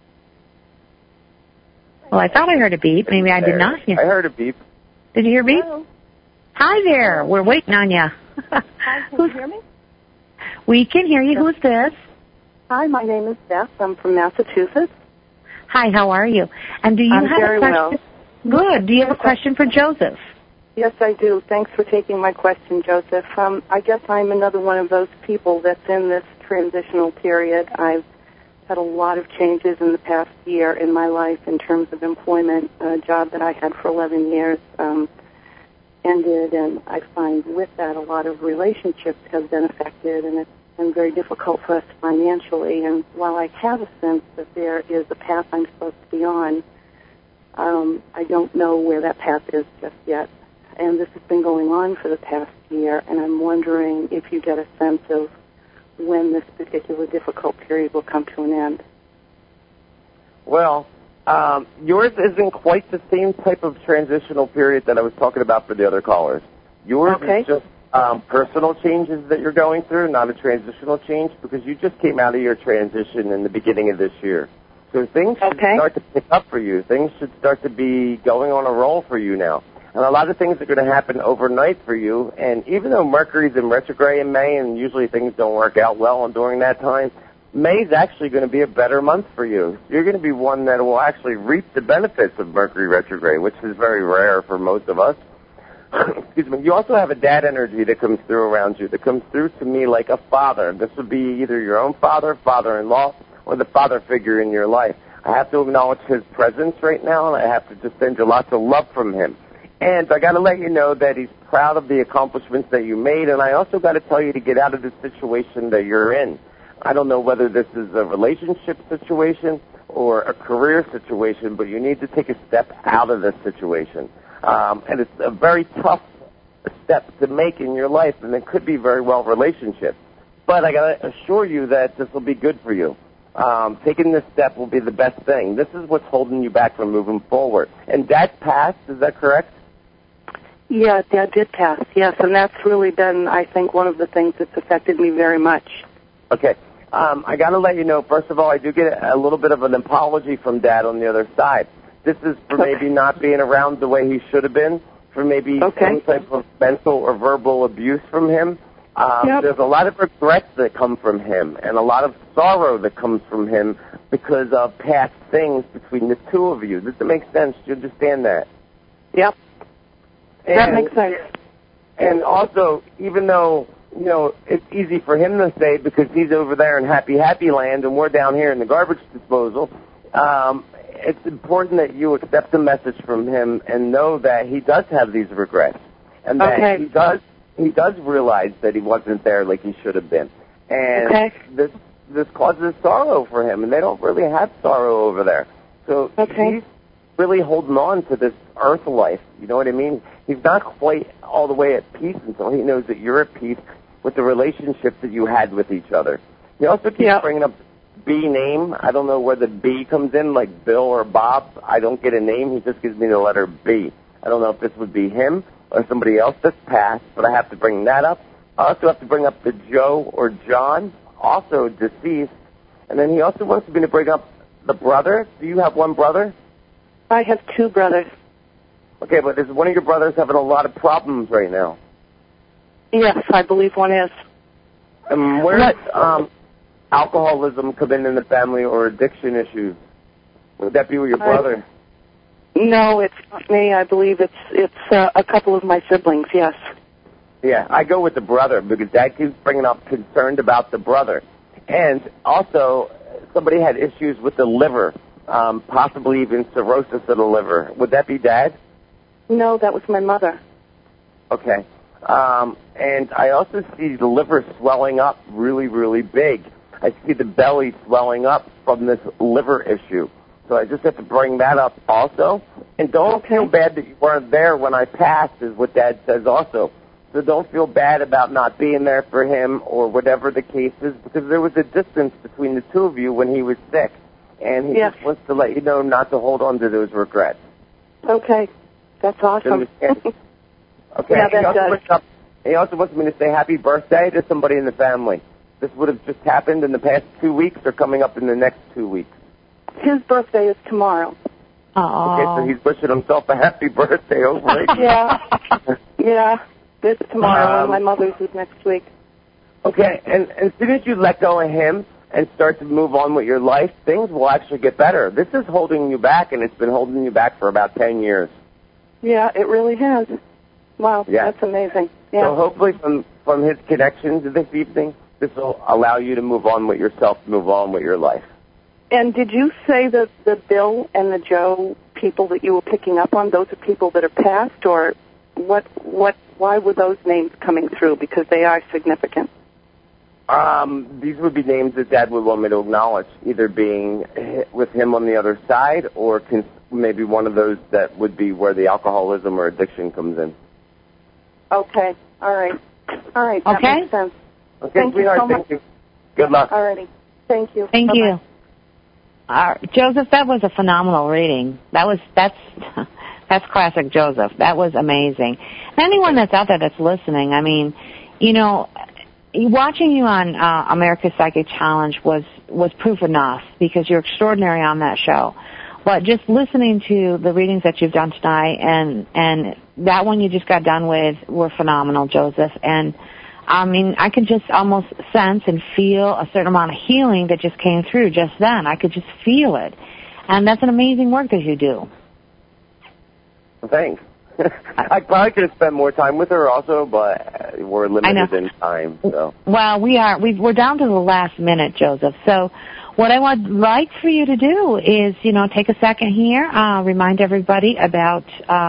B: Well, I thought I heard a beep. Maybe I did not hear.
C: I heard a beep.
B: Did you hear a beep?
D: Hello.
B: Hi there. We're waiting on you.
D: Hi, can you hear me?
B: We can hear you. Who's this?
D: Hi, my name is Beth. I'm from Massachusetts.
B: Hi, how are you? And do you have
D: very
B: a question?
D: well.
B: Good. Do you have a question for Joseph?
D: Yes, I do. Thanks for taking my question, Joseph. I guess I'm another one of those people that's in this transitional period. I've had a lot of changes in the past year in my life in terms of employment. A job that I had for 11 years ended, and I find with that a lot of relationships have been affected, and it's been very difficult for us financially. And while I have a sense that there is a path I'm supposed to be on, I don't know where that path is just yet. And this has been going on for the past year, and I'm wondering if you get a sense of when this particular difficult period will come to an end.
C: Well, yours isn't quite the same type of transitional period that I was talking about for the other callers. Yours is just personal changes that you're going through, not a transitional change, because you just came out of your transition in the beginning of this year. So things should start to pick up for you. Things should start to be going on a roll for you now. And a lot of things are going to happen overnight for you. And even though Mercury's in retrograde in May, and usually things don't work out well during that time, May's actually going to be a better month for you. You're going to be one that will actually reap the benefits of Mercury retrograde, which is very rare for most of us. Excuse me. You also have a dad energy that comes through around you, that comes through to me like a father. This would be either your own father, father-in-law, or the father figure in your life. I have to acknowledge his presence right now, and I have to just send you lots of love from him. And I got to let you know that he's proud of the accomplishments that you made, and I also got to tell you to get out of the situation that you're in. I don't know whether this is a relationship situation or a career situation, but you need to take a step out of this situation. And it's a very tough step to make in your life, and it could be very well relationship. But I got to assure you that this will be good for you. Taking this step will be the best thing. This is what's holding you back from moving forward. And Dad passed, is that correct?
D: Yeah, Dad did pass, yes, and that's really been, I think, one of the things that's affected me very much.
C: Okay. I got to let you know, first of all, I do get a little bit of an apology from Dad on the other side. This is for maybe not being around the way he should have been, for maybe some type of mental or verbal abuse from him. There's a lot of regrets that come from him and a lot of sorrow that comes from him because of past things between the two of you. Does it make sense? Do you understand that?
D: Yep. That makes sense.
C: And also, even though, you know, it's easy for him to say because he's over there in happy land and we're down here in the garbage disposal, it's important that you accept the message from him and know that he does have these regrets and that he does realize that he wasn't there like he should have been. And this causes sorrow for him, and they don't really have sorrow over there. So he's really holding on to this earth life. You know what I mean? He's not quite all the way at peace until he knows that you're at peace with the relationships that you had with each other. He also keeps bringing up B name. I don't know where the B comes in, like Bill or Bob. I don't get a name. He just gives me the letter B. I don't know if this would be him or somebody else that's passed, but I have to bring that up. I also have to bring up the Joe or John, also deceased. And then he also wants me to bring up the brother. Do you have one brother?
D: I have two brothers.
C: Okay, but is one of your brothers having a lot of problems right now?
D: Yes, I believe one is.
C: Where does alcoholism come in the family or addiction issues? Would that be with your brother?
D: No, it's not me. I believe it's a couple of my siblings, yes.
C: Yeah, I go with the brother because Dad keeps bringing up concerned about the brother. And also, somebody had issues with the liver, possibly even cirrhosis of the liver. Would that be Dad?
D: No, that was my mother.
C: Okay. And I also see the liver swelling up really, really big. I see the belly swelling up from this liver issue. So I just have to bring that up also. And don't feel bad that you weren't there when I passed, is what Dad says also. So don't feel bad about not being there for him or whatever the case is, because there was a distance between the two of you when he was sick. And he just wants to let you know not to hold on to those regrets.
D: Okay. That's awesome.
C: Okay.
D: Yeah,
C: he also wants me to say happy birthday to somebody in the family. This would have just happened in the past 2 weeks or coming up in the next 2 weeks.
D: His birthday is tomorrow.
B: Oh.
C: Okay, so he's wishing himself a happy birthday over it.
D: Yeah. It's tomorrow, and my mother's is next week.
C: Okay, and as soon as you let go of him and start to move on with your life, things will actually get better. This is holding you back, and it's been holding you back for about 10 years.
D: Yeah, it really has. Wow, that's amazing. Yeah.
C: So hopefully from his connections this evening, this will allow you to move on with yourself, move on with your life.
D: And did you say that the Bill and the Joe people that you were picking up on, those are people that are passed, or why were those names coming through? Because they are significant.
C: These would be names that Dad would want me to acknowledge, either being with him on the other side or maybe one of those that would be where the alcoholism or addiction comes in.
D: Okay. All right. That makes sense.
C: Okay,
D: thank
C: sweetheart.
D: You so much.
C: Thank you. Good luck.
D: All righty. Thank you.
B: Thank
D: Bye-bye.
B: you. Joseph, that was a phenomenal reading. That's classic Joseph. That was amazing. And anyone that's out there that's listening, I mean, watching you on America's Psychic Challenge was proof enough, because you're extraordinary on that show. But just listening to the readings that you've done tonight and that one you just got done with were phenomenal, Joseph. And I mean, I could just almost sense and feel a certain amount of healing that just came through just then. I could just feel it. And that's an amazing work that you do.
C: Thanks. I probably could have spent more time with her also, but we're limited in time. So.
B: Well, we're down to the last minute, Joseph. So what I would like for you to do is, take a second here, remind everybody about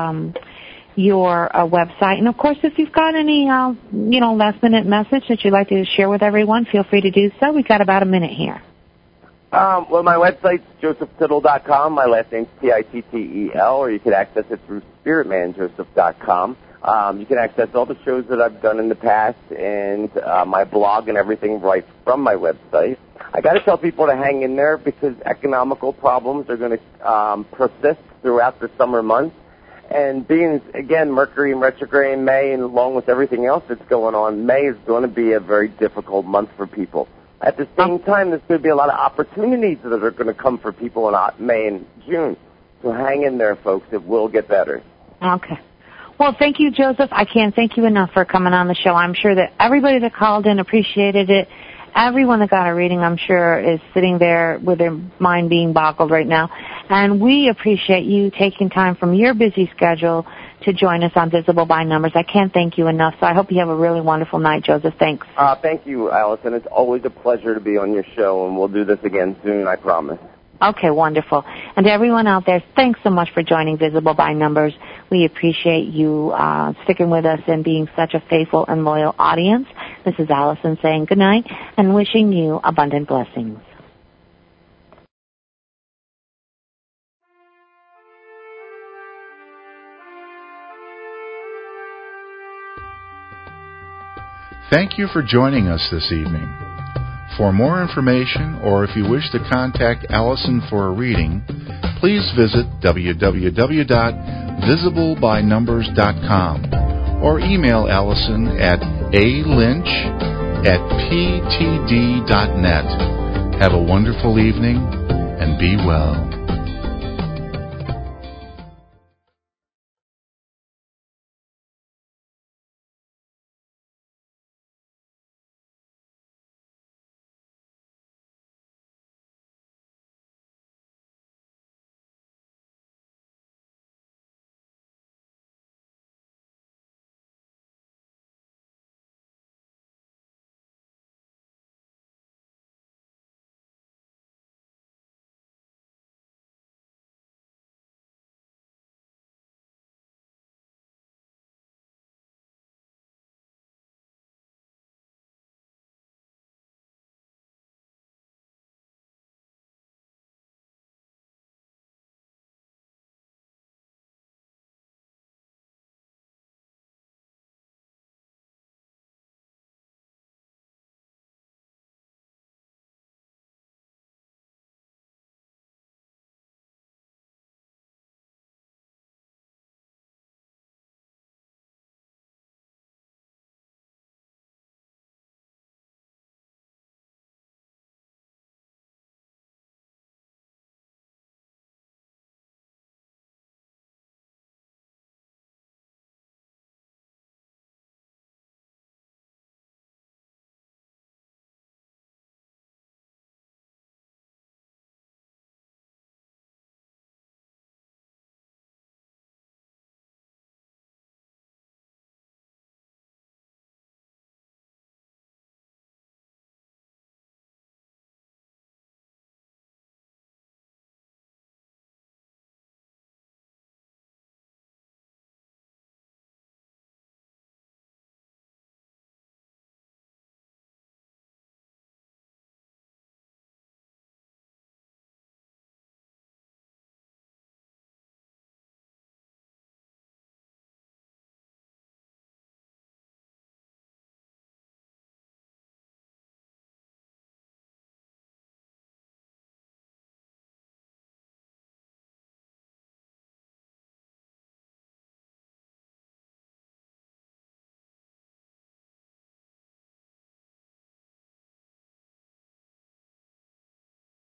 B: your website. And, of course, if you've got any, last-minute message that you'd like to share with everyone, feel free to do so. We've got about a minute here.
C: Well, my website's josephtittle.com. My last name's Tittel, or you can access it through spiritmanjoseph.com. You can access all the shows that I've done in the past and my blog and everything right from my website. I got to tell people to hang in there because economical problems are going to persist throughout the summer months. And being, again, Mercury in retrograde in May, and along with everything else that's going on, May is going to be a very difficult month for people. At the same time, there's going to be a lot of opportunities that are going to come for people in May and June. So hang in there, folks. It will get better.
B: Okay. Well, thank you, Joseph. I can't thank you enough for coming on the show. I'm sure that everybody that called in appreciated it. Everyone that got a reading, I'm sure, is sitting there with their mind being boggled right now. And we appreciate you taking time from your busy schedule to join us on Visible by Numbers. I can't thank you enough, so I hope you have a really wonderful night, Joseph. Thanks.
C: Thank you, Allison. It's always a pleasure to be on your show, and we'll do this again soon, I promise.
B: Okay, wonderful. And to everyone out there, thanks so much for joining Visible by Numbers. We appreciate you sticking with us and being such a faithful and loyal audience. This is Allison saying good night and wishing you abundant blessings.
A: Thank you for joining us this evening. For more information, or if you wish to contact Allison for a reading, please visit www.visiblebynumbers.com or email Allison at alynch@ptd.net. Have a wonderful evening and be well.